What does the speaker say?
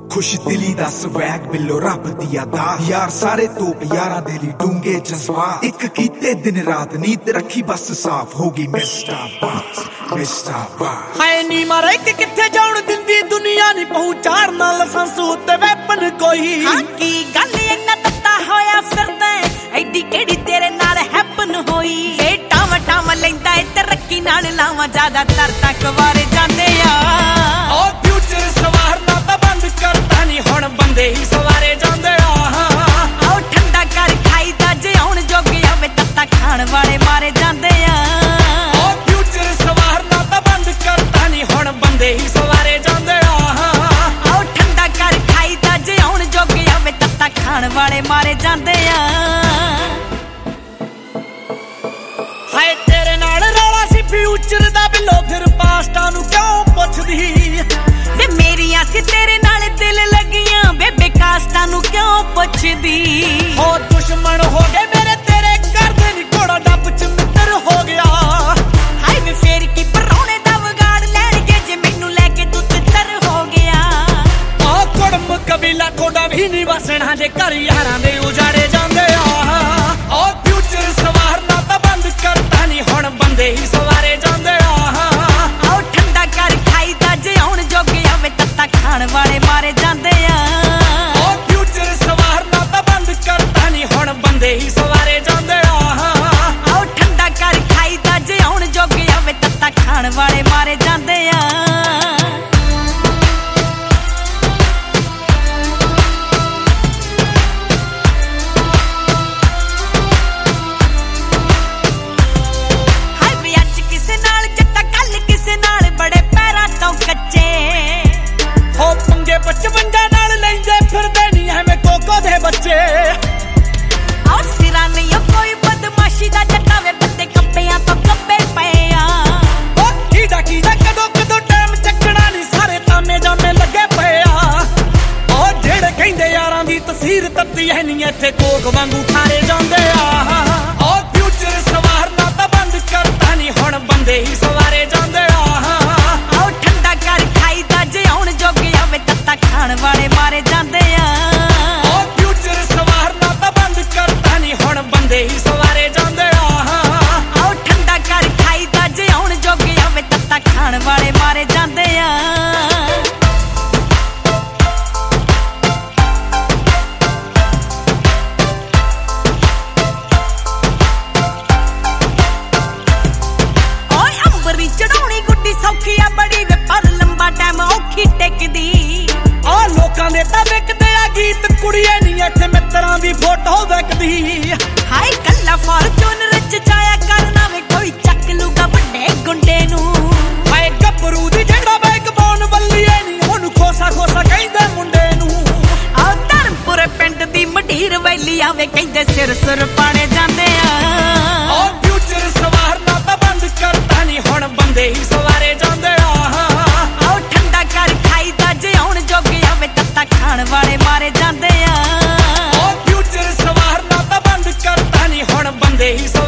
खुश दिली दा स्वैग बिलो रब दी अदा यार सारे तोप यारा दे लई डूंगे जज्बात एक कीते दिन रात नींद रखी बस साफ होगी मिस्टर बास हाय नी मारे कि किथे जाउण दिंदी दुनिया नी पहुंचाण ना लाइसेंस उत्ते वेपन कोई हां की गल इन्ना तत्ता होया फिरदा एडी केड़ी तेरे नाल हैपन होई ए टाव टाव लैंदा ए तरक्की नाल लावा ज्यादा तर तक वारे जांदे आ ओ फ्यूचर सवारना ता बंद करता नी हुण बंदे ही सवारे जांदे आ ओ ठंडा कर खाई दा जे हुण जोगे आवे तत्ता खाण वाले मारे जांदे आ ओ फ्यूचर सवारना ता बंद करता नी हुण बंदे ही सवारे जांदे आ ओ ठंडा कर खाई दा जे हुण जोगे आवे तत्ता खाण वाले मारे जांदे आ हाय तेरे नाल रौला सी फ्यूचर दा बिलो फिर पास्टा नु क्यों पुछदी वे मेरियां सी तेरे नाल दिल लगियां बेबे कास्टा नु क्यों पुछदी हो दुश्मन हो गए मेरे तेरे घर दे नी घोड़ा डब च मित्र हो गया हाय वे फेर की परौणे दा वगाड़ लैणगे जे मैनू लेके तू तितर हो गया आ कुड़म कबीला थोड़ा भी नहीं वसना जे घर यारां दे उजाड़े जांदे आ फ्यूचर सवारना ता बंद करता नी हुण बंदे ही सवारे जांदे आ ठंडा कर खाई दा जे हुण जोगे आवे तत्ता खाण वाले मारे जांदे आ फ्यूचर सवारना ता बंद करता नी हुण बंदे ही सवारे जांदे आ ठंडा कर खाई दा जे हुण जोगे आवे तत्ता खाण वाले मारे जांदे आ बचवंजा नाल लेंदे फिरदे नी एवें कोको दे बच्चे और सिरा नहीं कोई बदमाशी दा जटावे बंदे कप्पियां तो कप्पे पए आ ओ कीदा कदों टाइम चकना नी सारे तामे जामे लगे पए आ ओ जेड़े कहंदे यारां दी तस्वीर तत्ती है नी इत्थे कोक वांगू खारे जांदे आ ओ फ्यूचर सवारना ता बंद करता नी हुण बंदे ही सवारे जांदे आ ठंडा कर खाई दा जे हुण जोगे आवे तत्ता खाण वाले मारे जांदे आ फ्यूचर सवारना ता बंद करता नी हुण बंदे ही सवारे जांदे आ ठंडा कर खाई दा जे हुण जोगे आवे तत्ता खाण वाले मारे जांदे आ चढ़ाउणी गुड्डी सौखी आ बड़ी वे पर लंबा टाइम औखी टेकदी आ लोकां दे तां विकदे आ गीत कुड़िए नी इत्थे मित्रां दी फोटो विकदी हाय कल्ला फॉर्चूनर च जाया करना वे कोई चक लूगा वड्डे गुंडे नू हाय गबरू दी जेड़ा बैकबोन बल्लीए नी ओनू खोसा कहंदे मुंडे नू आ धर्मपुर पिंड दी मढीर वैली आवे कहंदे सिर सुर पाणे जांदे आ फ्यूचर सवारना ता बंद करता नी हुण बंदे ही सवारे जांदे आ ठंडा कर खाई दा जे हुण जोगे आवे तत्ता खाण वाले मारे जांदे आ फ्यूचर सवारना ता बंद करता नी हुण बंदे ही